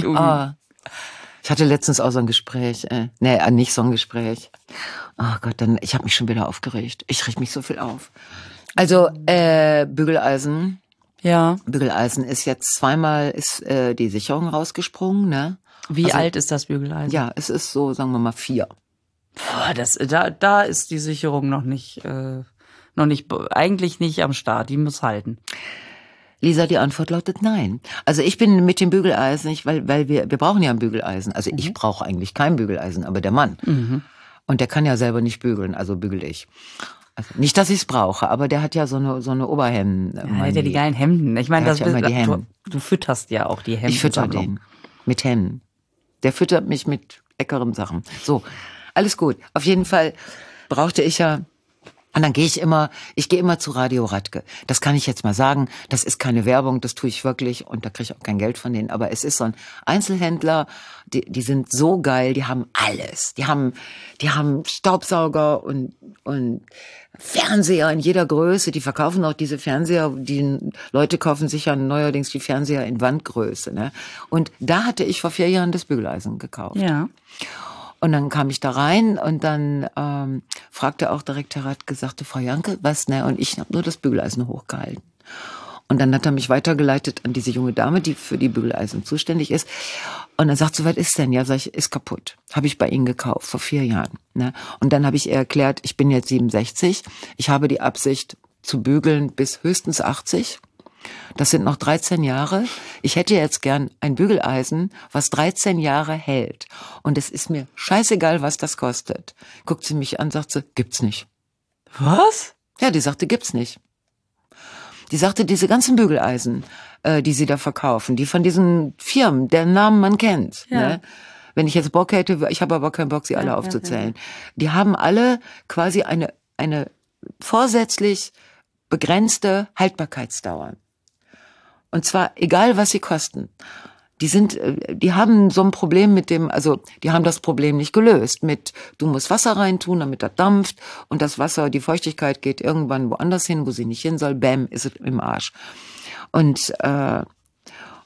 C: Ich hatte letztens auch so ein Gespräch. Äh, nee, nicht so ein Gespräch. Oh Gott, dann ich habe mich schon wieder aufgeregt. Ich reg mich so viel auf. Also äh, Bügeleisen.
B: Ja.
C: Bügeleisen ist jetzt zweimal ist äh, die Sicherung rausgesprungen. Ne?
B: Wie
C: also,
B: alt ist das Bügeleisen?
C: Ja, es ist so, sagen wir mal vier.
B: Boah, das da da ist die Sicherung noch nicht äh, noch nicht eigentlich nicht am Start. Die muss halten.
C: Lisa, die Antwort lautet nein. Also ich bin mit dem Bügeleisen nicht, weil weil wir wir brauchen ja ein Bügeleisen. Also mhm. ich brauche eigentlich kein Bügeleisen, aber der Mann. Mhm. Und der kann ja selber nicht bügeln, also bügel ich. Also nicht, dass ich es brauche, aber der hat ja so eine so eine Oberhemden.
B: Ja, hat ja die geilen Hemden. Ich meine, das
C: ja immer die Hemden.
B: Du, du fütterst ja auch die Hemden.
C: Ich fütter den mit Hemden. Der füttert mich mit leckeren Sachen. So, alles gut. Auf jeden Fall brauchte ich ja. Und dann gehe ich immer, ich gehe immer zu Radio Radke. Das kann ich jetzt mal sagen. Das ist keine Werbung, das tue ich wirklich und da kriege ich auch kein Geld von denen. Aber es ist so ein Einzelhändler, die, die sind so geil, die haben alles. Die haben, die haben Staubsauger und und Fernseher in jeder Größe. Die verkaufen auch diese Fernseher. Die Leute kaufen sich ja neuerdings die Fernseher in Wandgröße. Ne? Und da hatte ich vor vier Jahren das Bügeleisen gekauft.
B: Ja.
C: Und dann kam ich da rein und dann ähm, fragte auch direkt Herr Radke, sagte, Frau Janke, was, ne? Und ich habe nur das Bügeleisen hochgehalten. Und dann hat er mich weitergeleitet an diese junge Dame, die für die Bügeleisen zuständig ist. Und dann sagt sie, was ist denn? Ja, sag ich, ist kaputt. Habe ich bei Ihnen gekauft, vor vier Jahren. Ne? Und dann habe ich ihr erklärt, ich bin jetzt siebenundsechzig. Ich habe die Absicht zu bügeln bis höchstens achtzig. Das sind noch dreizehn Jahre. Ich hätte jetzt gern ein Bügeleisen, was dreizehn Jahre hält. Und es ist mir scheißegal, was das kostet. Guckt sie mich an, sagt sie, gibt's nicht.
B: Was?
C: Ja, die sagte, gibt's nicht. Die sagte, diese ganzen Bügeleisen, äh, die sie da verkaufen, die von diesen Firmen, deren Namen man kennt. Ja. Ne? Wenn ich jetzt Bock hätte, ich habe aber keinen Bock, sie alle ja, aufzuzählen. Ja, ja. Die haben alle quasi eine, eine vorsätzlich begrenzte Haltbarkeitsdauer. Und zwar egal, was sie kosten. Die sind, die haben so ein Problem mit dem, also die haben das Problem nicht gelöst mit, du musst Wasser reintun, damit das dampft und das Wasser, die Feuchtigkeit geht irgendwann woanders hin, wo sie nicht hin soll, bäm, ist es im Arsch. Und äh,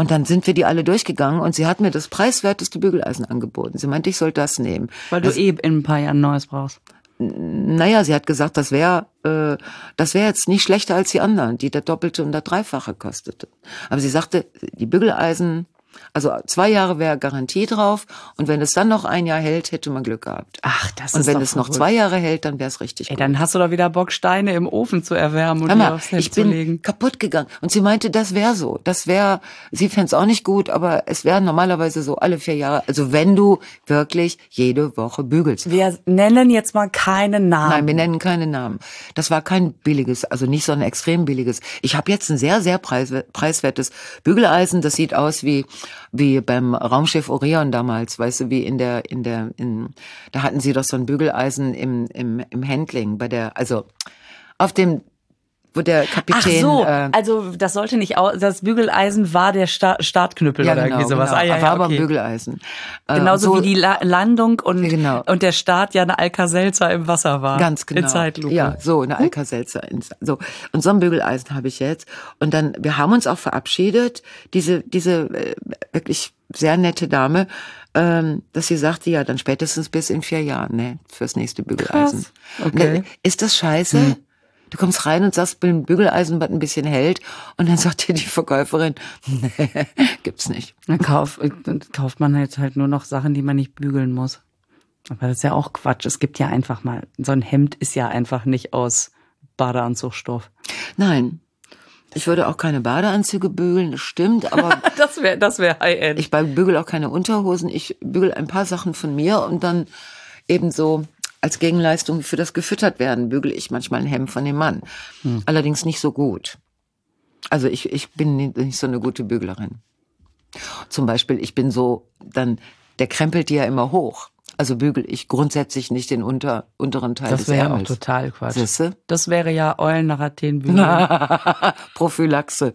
C: Und dann sind wir die alle durchgegangen und sie hat mir das preiswerteste Bügeleisen angeboten. Sie meinte, ich soll das nehmen.
B: Weil du
C: das,
B: eh in ein paar Jahren Neues brauchst.
C: Naja, sie hat gesagt, das wäre äh, das wäre jetzt nicht schlechter als die anderen, die das Doppelte und das Dreifache kosteten. Aber sie sagte, die Bügeleisen, also zwei Jahre wäre Garantie drauf und wenn es dann noch ein Jahr hält, hätte man Glück gehabt.
B: Ach, das
C: und
B: ist
C: wenn
B: doch
C: es noch
B: verrückt.
C: zwei Jahre hält, dann wäre es richtig
B: Ey,
C: gut.
B: dann hast du doch wieder Bock, Steine im Ofen zu erwärmen und
C: Hör
B: die
C: mal,
B: aufs Hemd
C: ich
B: zu
C: bin
B: legen.
C: kaputt gegangen. Und sie meinte, das wäre so. Das wäre, sie fände es auch nicht gut, aber es wäre normalerweise so alle vier Jahre. Also wenn du wirklich jede Woche bügelst.
B: Wir nennen jetzt mal keinen Namen.
C: Nein, wir nennen keine Namen. Das war kein billiges, also nicht so ein extrem billiges. Ich habe jetzt ein sehr, sehr preiswer- preiswertes Bügeleisen. Das sieht aus wie wie beim Raumschiff Orion damals, weißt du, wie in der in der in da hatten sie doch so ein Bügeleisen im im im Handling bei der, also auf dem, wo der Kapitän.
B: Ach so,
C: äh,
B: also das sollte nicht aus, das Bügeleisen war der Sta- Startknüppel
C: ja,
B: oder
C: genau,
B: irgendwie sowas.
C: genau.
B: Ah, ja,
C: war
B: ja,
C: aber
B: okay.
C: ein Bügeleisen. Äh,
B: Genauso
C: so,
B: wie die La- Landung und,
C: Genau.
B: und der Start ja eine Alka-Seltzer im Wasser war.
C: Ganz genau.
B: In Zeitlupe.
C: Ja, so eine Alka-Seltzer. So, und so ein Bügeleisen habe ich jetzt. Und dann, wir haben uns auch verabschiedet. Diese, diese äh, wirklich sehr nette Dame, ähm, dass sie sagte, ja, dann spätestens bis in vier Jahren, ne, fürs nächste Bügeleisen.
B: Krass. Okay.
C: Und, ist das scheiße? Hm. Du kommst rein und sagst, bin ein Bügeleisen, was ein bisschen hält. Und dann sagt dir die Verkäuferin, nee, gibt's nicht.
B: Dann, kauf, dann kauft man jetzt halt nur noch Sachen, die man nicht bügeln muss. Aber das ist ja auch Quatsch. Es gibt ja einfach mal, so ein Hemd ist ja einfach nicht aus Badeanzugstoff.
C: Nein. Ich würde auch keine Badeanzüge bügeln, das stimmt, aber
B: Das wäre das wär High-End.
C: ich bügel auch keine Unterhosen. Ich bügel ein paar Sachen von mir und dann eben so als Gegenleistung für das gefüttert werden bügel ich manchmal ein Hemd von dem Mann. Hm. Allerdings nicht so gut. Also ich, ich bin nicht so eine gute Büglerin. Zum Beispiel, ich bin so, dann, der krempelt die ja immer hoch. Also bügel ich grundsätzlich nicht den unter, unteren Teil
B: das
C: des
B: wäre ja auch
C: Ärmels.
B: total Quatsch.
C: Siehste?
B: Das wäre ja Eulen nach Athen bügeln.
C: Prophylaxe.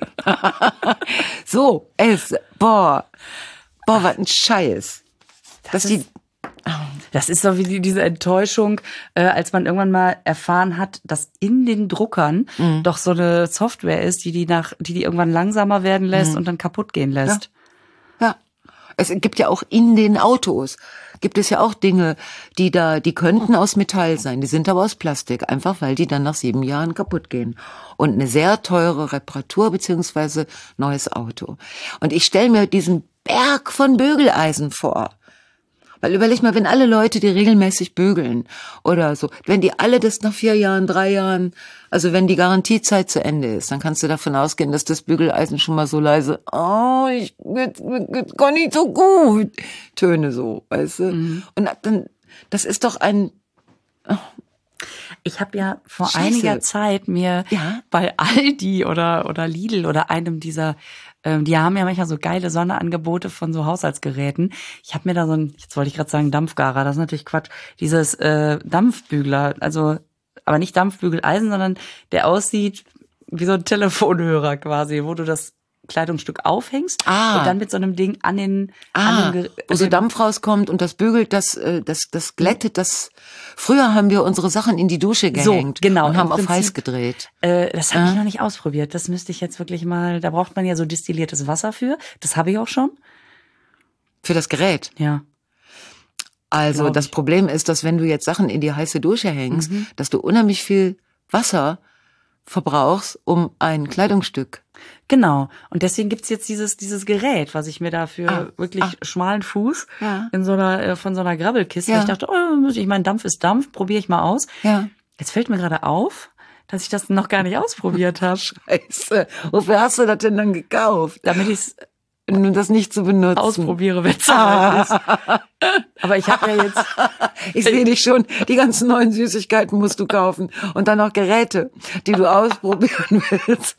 C: So, elf, boah, boah, was ein Scheiß.
B: Das,
C: Dass
B: ist,
C: die,
B: das ist so wie die, diese Enttäuschung, äh, als man irgendwann mal erfahren hat, dass in den Druckern
C: Mhm.
B: doch so eine Software ist, die die nach, die die irgendwann langsamer werden lässt
C: Mhm.
B: und dann kaputt gehen lässt.
C: ja, es gibt ja auch in den Autos, gibt es ja auch Dinge, die da, die könnten aus Metall sein, die sind aber aus Plastik, einfach weil die dann nach sieben Jahren kaputt gehen. Und eine sehr teure Reparatur beziehungsweise neues Auto. Und ich stelle mir diesen Berg von Bügeleisen vor. Weil überleg mal, wenn alle Leute, die regelmäßig bügeln oder so, wenn die alle das nach vier Jahren, drei Jahren, also wenn die Garantiezeit zu Ende ist, dann kannst du davon ausgehen, dass das Bügeleisen schon mal so leise, oh, ich jetzt, jetzt gar nicht so gut, Töne so, weißt du? Mhm. Und dann, das ist doch ein, oh.
B: Ich habe ja vor
C: Scheiße.
B: einiger Zeit mir
C: Ja?
B: bei Aldi oder oder Lidl oder einem dieser, ähm, die haben ja manchmal so geile Sonderangebote von so Haushaltsgeräten. Ich habe mir da so ein, jetzt wollte ich gerade sagen Dampfgarer, das ist natürlich Quatsch, dieses äh, Dampfbügler, also aber nicht Dampfbügeleisen, sondern der aussieht wie so ein Telefonhörer quasi, wo du das Kleidungsstück aufhängst
C: Ah.
B: und dann mit so einem Ding an den,
C: Ah,
B: an den
C: wo so Dampf rauskommt und das bügelt, das, äh, das, das glättet, das. Früher haben wir unsere Sachen in die Dusche
B: So,
C: gehängt
B: genau,
C: und haben
B: im
C: auf
B: Prinzip.
C: heiß gedreht.
B: Äh, das habe ich
C: Ah.
B: noch nicht ausprobiert. Das müsste ich jetzt wirklich mal. Da braucht man ja so destilliertes Wasser für. Das habe ich auch schon.
C: Für das Gerät.
B: Ja.
C: Also
B: Glaub
C: das
B: ich.
C: Problem ist, dass wenn du jetzt Sachen in die heiße Dusche hängst,
B: Mhm.
C: dass du unheimlich viel Wasser verbrauchst, um ein Kleidungsstück.
B: Genau. Und deswegen gibt's jetzt dieses dieses Gerät, was ich mir da für
C: Ah,
B: wirklich
C: ah.
B: schmalen Fuß
C: Ja.
B: in so einer äh, von so einer Grabbelkiste.
C: Ja.
B: Ich dachte, oh, ich meine, Dampf ist Dampf, probiere ich mal aus.
C: Ja.
B: Jetzt fällt mir gerade auf, dass ich das noch gar nicht ausprobiert habe,
C: Scheiße. Wofür hast du das denn dann gekauft?
B: damit ich es
C: Um das nicht zu benutzen.
B: ausprobiere, wenn es soweit ist. Aber ich habe ja jetzt
C: Ich sehe dich schon, die ganzen neuen Süßigkeiten musst du kaufen. Und dann noch Geräte, die du ausprobieren willst.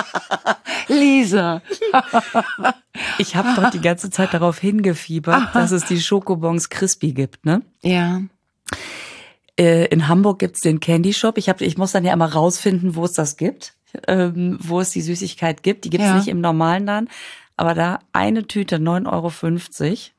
C: Lisa.
B: Ich habe doch die ganze Zeit darauf hingefiebert, dass es die Schokobons Crispy gibt, ne?
C: Ja.
B: Äh, in Hamburg gibt's den Candy Shop. Ich hab, ich muss dann ja immer rausfinden, wo es das gibt, ähm, wo es die Süßigkeit gibt. Die gibt's
C: Ja.
B: nicht im normalen Laden, aber da eine Tüte neun Euro fünfzig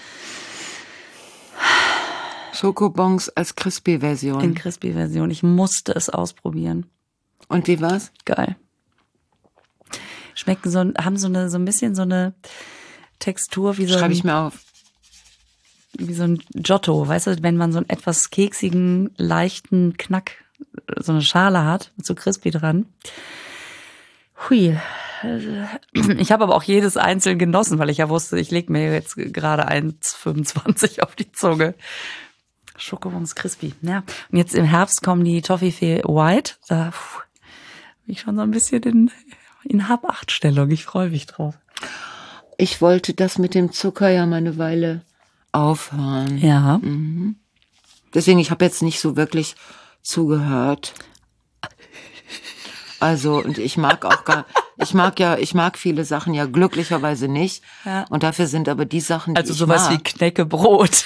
C: Schokobons als Crispy-Version.
B: in Crispy-Version. Ich musste es ausprobieren.
C: Und wie war's?
B: Geil. Schmecken so, haben so eine, so ein bisschen so eine Textur wie so
C: Schreibe
B: ein,
C: ich mir auf.
B: wie so ein Giotto, weißt du, wenn man so einen etwas keksigen, leichten Knack, so eine Schale hat, mit so Crispy dran. Hui. Ich habe aber auch jedes einzeln genossen, weil ich ja wusste, ich lege mir jetzt gerade eins Komma fünfundzwanzig auf die Zunge. Schokobons Crispy. Ja. Und jetzt im Herbst kommen die Toffifee White. Da puh, bin ich schon so ein bisschen in, in Hab-Acht-Stellung. Ich freue mich drauf.
C: Ich wollte das mit dem Zucker ja mal eine Weile aufhören.
B: Ja.
C: Mhm. Deswegen, ich habe jetzt nicht so wirklich zugehört. Also, und ich mag auch gar, ich mag ja, ich mag viele Sachen ja glücklicherweise nicht.
B: Ja.
C: Und dafür sind aber die Sachen, die
B: Also
C: ich
B: sowas
C: mag.
B: wie Knäckebrot.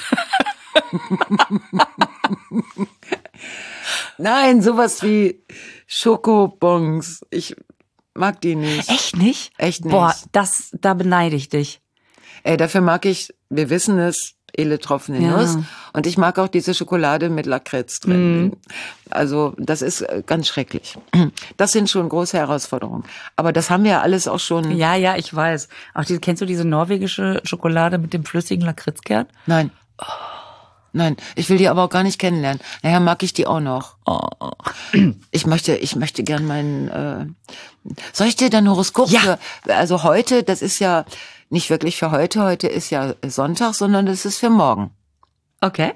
C: Nein, sowas wie Schokobons. Ich mag die nicht.
B: Echt nicht?
C: Echt nicht.
B: Boah, das, da beneide ich dich.
C: Ey, dafür mag ich, wir wissen es, Ele Tropfen in
B: Ja.
C: Nuss. Und ich mag auch diese Schokolade mit Lakritz drin. Also, das ist äh, ganz schrecklich. Das sind schon große Herausforderungen. Aber das haben wir ja alles auch schon.
B: Ja, ja, ich weiß. Auch die, kennst du diese norwegische Schokolade mit dem flüssigen Lakritzkern?
C: Nein. Nein, ich will die aber auch gar nicht kennenlernen. Nachher mag ich die auch noch.
B: Oh.
C: Ich möchte, ich möchte gern meinen, äh, soll ich dir dein Horoskop
B: Ja.
C: für, also heute, das ist ja nicht wirklich für heute, heute ist ja Sonntag, sondern das ist für morgen.
B: Okay.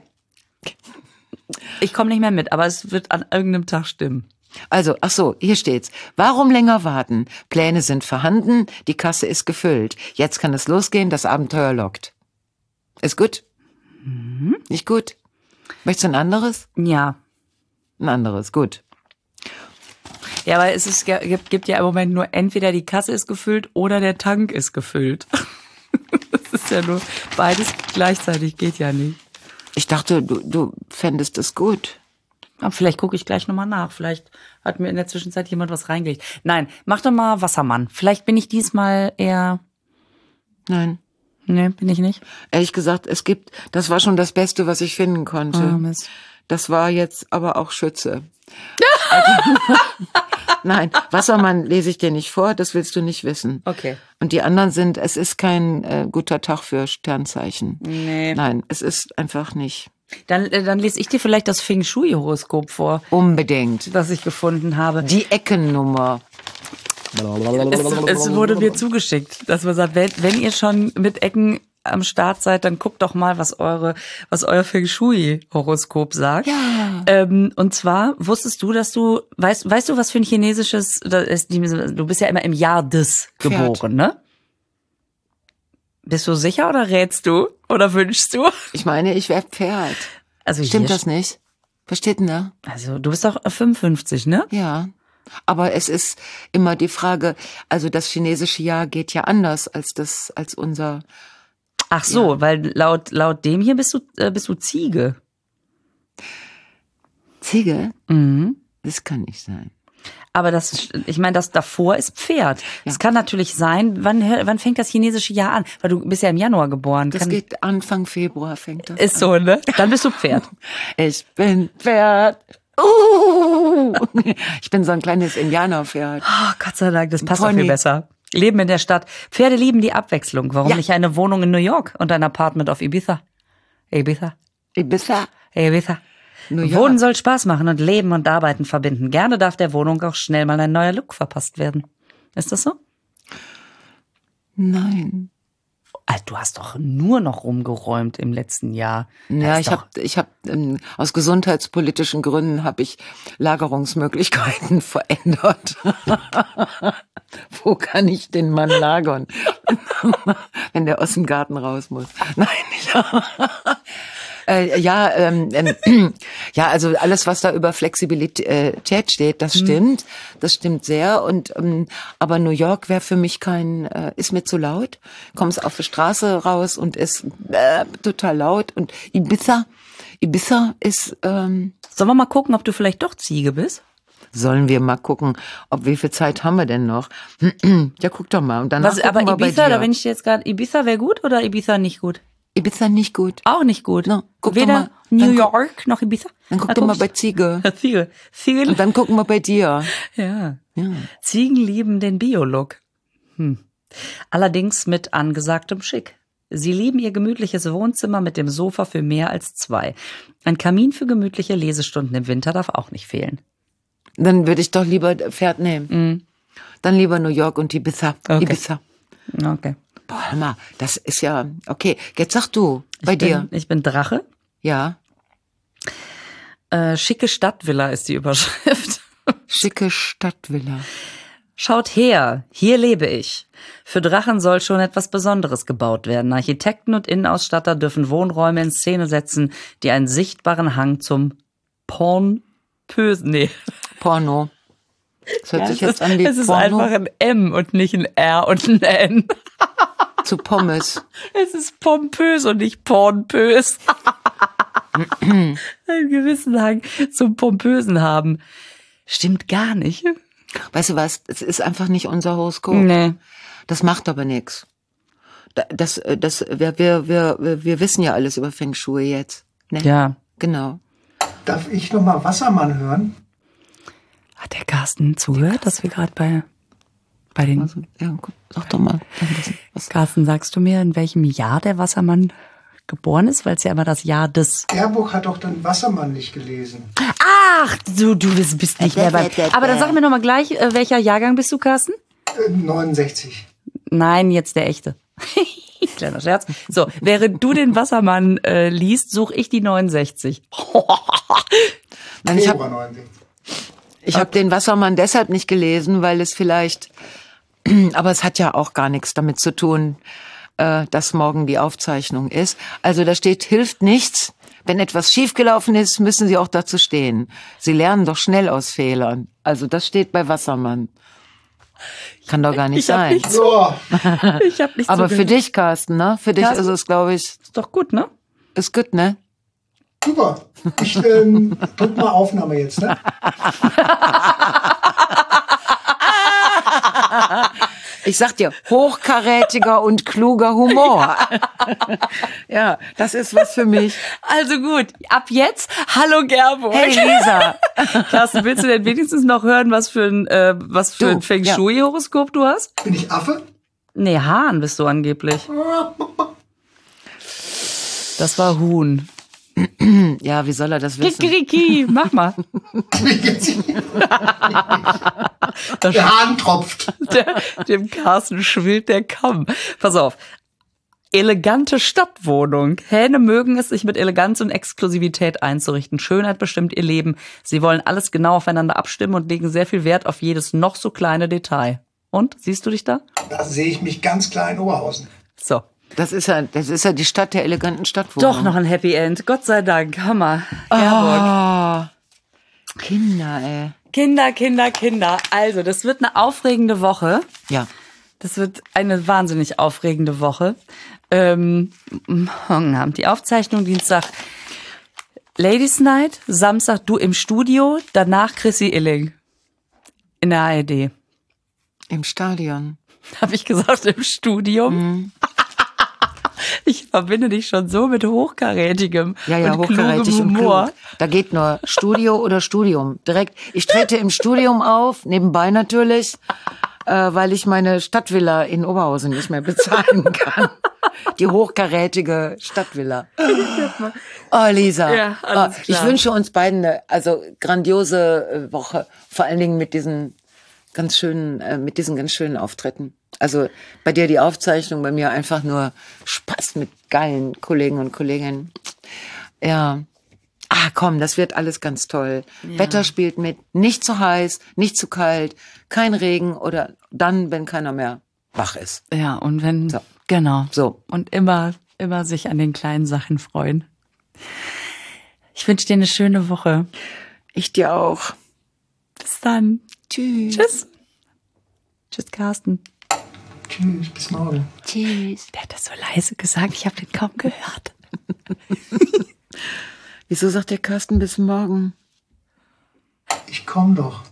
B: Ich komme nicht mehr mit, aber es wird an irgendeinem Tag stimmen.
C: Also, ach so, hier steht's. Warum länger warten? Pläne sind vorhanden, die Kasse ist gefüllt. Jetzt kann es losgehen, das Abenteuer lockt. Ist gut?
B: Mhm.
C: Nicht gut? Möchtest du ein anderes?
B: Ja.
C: Ein anderes, gut.
B: Ja, aber es ist, gibt, gibt ja im Moment nur entweder die Kasse ist gefüllt oder der Tank ist gefüllt. Das ist ja nur beides gleichzeitig, geht ja nicht.
C: Ich dachte, du, du fändest es gut.
B: Aber vielleicht gucke ich gleich nochmal nach. Vielleicht hat mir in der Zwischenzeit jemand was reingelegt. Nein, mach doch mal Wassermann. Vielleicht bin ich diesmal eher...
C: Nein.
B: Nee, bin ich nicht.
C: Ehrlich gesagt, es gibt, das war schon das Beste, was ich finden konnte.
B: Oh, Mist.
C: Das war jetzt aber auch Schütze. Also, nein, Wassermann lese ich dir nicht vor, das willst du nicht wissen.
B: Okay.
C: Und die anderen sind, es ist kein äh, guter Tag für Sternzeichen.
B: Nee.
C: Nein, es ist einfach nicht.
B: Dann, äh, dann lese ich dir vielleicht das Feng Shui-Horoskop vor,
C: Unbedingt.
B: das ich gefunden habe.
C: Die Eckennummer.
B: Es, es wurde mir zugeschickt, dass man sagt, wenn, wenn ihr schon mit Ecken am Start seid, dann guckt doch mal, was eure, was euer Feng Shui-Horoskop sagt.
C: Ja.
B: Ähm, und zwar wusstest du, dass du, weißt, weißt du, was für ein chinesisches, das ist, die, du bist ja immer im Jahr des
C: Pferd.
B: geboren, ne? Bist du sicher oder rätst du oder wünschst du?
C: Ich meine, ich wäre Pferd.
B: Also
C: Stimmt
B: hier,
C: das nicht? Was steht denn da?
B: Also du bist doch fünfundfünfzig, ne?
C: Ja. Aber es ist immer die Frage, also das chinesische Jahr geht ja anders als das, als unser.
B: Ach so, weil laut laut dem hier bist du äh, bist du Ziege.
C: Ziege?
B: Mhm.
C: Das kann nicht sein.
B: Aber das, ich meine, das davor ist Pferd. Es
C: Ja.
B: kann natürlich sein, wann hör- wann fängt das chinesische Jahr an? Weil du bist ja im Januar geboren.
C: Das
B: kann,
C: geht Anfang Februar fängt das
B: ist
C: an.
B: so, ne? Dann bist du Pferd.
C: Ich bin Pferd. Uh, ich bin so ein kleines Indianerpferd.
B: Oh, Gott sei Dank, das passt auch
C: Pony.
B: viel besser. Leben in der Stadt. Pferde lieben die Abwechslung. Warum
C: Ja.
B: nicht eine Wohnung in New York und ein Apartment auf Ibiza? Ibiza,
C: Ibiza.
B: Ibiza.
C: New York.
B: Wohnen soll Spaß machen und Leben und Arbeiten verbinden. Gerne darf der Wohnung auch schnell mal ein neuer Look verpasst werden. Ist das so?
C: Nein.
B: Ah, du hast doch nur noch rumgeräumt im letzten Jahr. Das
C: Ja,
B: ist
C: ich
B: doch-
C: habe, ich habe ähm, aus gesundheitspolitischen Gründen habe ich Lagerungsmöglichkeiten verändert. Wo kann ich den Mann lagern, wenn der aus dem Garten raus muss? Nein, ja. Äh, ja, ähm, ähm, ja, also alles, was da über Flexibilität steht, das stimmt, das stimmt sehr. Und ähm, aber New York wäre für mich kein, äh, ist mir zu laut. Kommst auf die Straße raus und ist äh, total laut. Und Ibiza, Ibiza ist, ähm,
B: Sollen wir mal gucken, ob du vielleicht doch Ziege bist?
C: sollen wir mal gucken, ob wie viel Zeit haben wir denn noch? Ja, guck doch mal. Und danach
B: Was,
C: gucken
B: aber
C: wir bei
B: Ibiza,
C: dir.
B: da bin ich jetzt gerade, Ibiza wäre gut oder Ibiza nicht gut?
C: Ibiza nicht gut.
B: Auch nicht gut.
C: Na, guck doch
B: Weder
C: mal.
B: New
C: Dann guck-
B: York noch Ibiza.
C: Dann guck
B: Da
C: doch mal
B: ich-
C: bei Ziege.
B: Ziege. Ziegen,
C: Und dann gucken wir bei dir.
B: ja.
C: Ja.
B: Ziegen lieben den Bio-Look. Hm. Allerdings mit angesagtem Schick. Sie lieben ihr gemütliches Wohnzimmer mit dem Sofa für mehr als zwei. Ein Kamin für gemütliche Lesestunden im Winter darf auch nicht fehlen.
C: Dann würde ich doch lieber Pferd nehmen.
B: Mhm.
C: Dann lieber New York und Ibiza.
B: Okay.
C: Ibiza.
B: Okay.
C: Boah, hör mal, das ist ja, okay. Jetzt sag du, bei
B: ich
C: dir.
B: Bin, ich bin Drache.
C: Ja.
B: Äh, schicke Stadtvilla ist die Überschrift.
C: Schicke Stadtvilla.
B: Schaut her, hier lebe ich. Für Drachen soll schon etwas Besonderes gebaut werden. Architekten und Innenausstatter dürfen Wohnräume in Szene setzen, die einen sichtbaren Hang zum Pornpösen, nee.
C: Porno. Das hört
B: Ja,
C: sich
B: es
C: jetzt
B: ist,
C: an wie
B: es ist
C: Porno.
B: einfach ein M und nicht ein R und ein N.
C: Zu Pommes.
B: Es ist pompös und nicht pornpös. Einen gewissen Hang zum Pompösen haben. Stimmt gar nicht.
C: Weißt du was? Es ist einfach nicht unser Horoskop.
B: Nee.
C: Das macht aber nichts. Das, das, wir, wir, wir, wir wissen ja alles über Feng Shui jetzt. Ne?
B: Ja.
C: Genau.
A: Darf ich noch mal Wassermann hören?
B: Hat der Carsten zugehört, dass wir gerade bei, bei den...
C: Also, ja, sag doch mal. Was?
B: Carsten, sagst du mir, in welchem Jahr der Wassermann geboren ist? Weil es ja immer das Jahr des...
A: Erburg hat doch dann Wassermann nicht gelesen.
B: Ach, du, du bist nicht mehr beim... Aber dann sag mir noch mal gleich, äh, welcher Jahrgang bist du, Carsten?
A: Äh, neunundsechzig.
B: Nein, jetzt der echte. Kleiner Scherz. So, während du den Wassermann äh, liest, suche ich die neunundsechzig.
C: Nein, ich
A: Februar
C: habe
A: neunundsechzig.
C: ich hab den Wassermann deshalb nicht gelesen, weil es vielleicht, aber es hat ja auch gar nichts damit zu tun, äh, dass morgen die Aufzeichnung ist. Also da steht, hilft nichts. Wenn etwas schiefgelaufen ist, müssen Sie auch dazu stehen. Sie lernen doch schnell aus Fehlern. Also das steht bei Wassermann. Kann doch gar nicht
B: Ich hab
C: sein.
B: nicht
A: So,
B: Ich hab nicht
C: Aber für
B: zugehört.
C: dich, Carsten, ne? Für dich
B: Carsten?
C: ist es, glaube ich,
B: Ist doch gut, ne?
C: ist gut, ne?
A: super. Ich ähm, drück mal Aufnahme jetzt, ne?
C: Ich sag dir, hochkarätiger und kluger Humor. Ja, das ist was für mich.
B: Also gut, ab jetzt, hallo Gerburg.
C: Hey Lisa.
B: Carsten, willst du denn wenigstens noch hören, was für ein, äh, was für
C: Du,
B: ein Feng
C: ja.
B: Shui-Horoskop du hast?
A: Bin ich Affe?
B: Nee, Hahn bist du angeblich. Das war Huhn.
C: Ja, wie soll er das wissen?
B: Kikeriki, mach mal.
A: Der Hahn tropft.
B: Der, dem Carsten schwillt der Kamm. Pass auf. Elegante Stadtwohnung. Hähne mögen es, sich mit Eleganz und Exklusivität einzurichten. Schönheit bestimmt ihr Leben. Sie wollen alles genau aufeinander abstimmen und legen sehr viel Wert auf jedes noch so kleine Detail. Und, siehst du dich da?
A: Da sehe ich mich ganz klar in Oberhausen.
B: So.
C: Das ist ja, das ist ja die Stadt der eleganten Stadtwohnung.
B: Doch noch ein Happy End. Gott sei Dank. Hammer. Gerburg.
C: Ah, Kinder, ey.
B: Kinder, Kinder, Kinder. Also, das wird eine aufregende Woche.
C: Ja.
B: Das wird eine wahnsinnig aufregende Woche. Ähm, morgen Abend die Aufzeichnung, Dienstag Ladies Night, Samstag du im Studio, danach Chrissy Illing in der A R D.
C: Im Stadion.
B: Habe ich gesagt, im Studium?
C: Mhm.
B: Ich verbinde dich schon so mit hochkarätigem
C: Ja, ja,
B: und
C: hochkarätig
B: klugem
C: und
B: Humor.
C: klug. Da geht nur Studio oder Studium. Direkt. Ich trete im Studium auf, nebenbei natürlich, äh, weil ich meine Stadtvilla in Oberhausen nicht mehr bezahlen kann. Die hochkarätige Stadtvilla. Oh, Lisa.
B: Ja, alles
C: oh, ich
B: klar.
C: wünsche uns beiden eine also grandiose äh, Woche. Vor allen Dingen mit diesen ganz schönen, äh, mit diesen ganz schönen Auftritten. Also bei dir die Aufzeichnung, bei mir einfach nur Spaß mit geilen Kollegen und Kolleginnen. Ja. Ah, komm, das wird alles ganz toll.
B: Ja.
C: Wetter spielt mit, nicht zu heiß, nicht zu kalt, kein Regen oder dann, wenn keiner mehr wach ist.
B: Ja, und wenn,
C: So.
B: genau.
C: So.
B: Und immer, immer sich an den kleinen Sachen freuen. Ich wünsche dir eine schöne Woche.
C: Ich dir auch.
B: Bis dann.
C: Tschüss.
B: Tschüss. Tschüss, Carsten.
A: Tschüss, bis morgen.
C: Tschüss.
B: Der hat das so leise gesagt, ich habe den kaum gehört.
C: Wieso sagt der Carsten bis morgen?
A: Ich komm doch.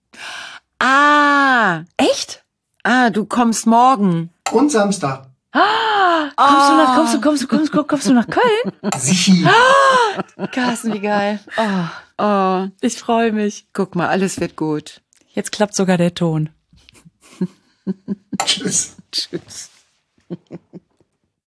C: Ah,
B: Echt?
C: ah, du kommst morgen.
A: Und Samstag.
B: Kommst du nach, kommst du, kommst du, kommst du, kommst du nach Köln?
A: Sichi.
B: Carsten, wie geil. Oh,
C: Oh,
B: ich freue mich.
C: guck mal, alles wird gut.
B: Jetzt klappt sogar der Ton.
A: Tschüss.
C: Tschüss.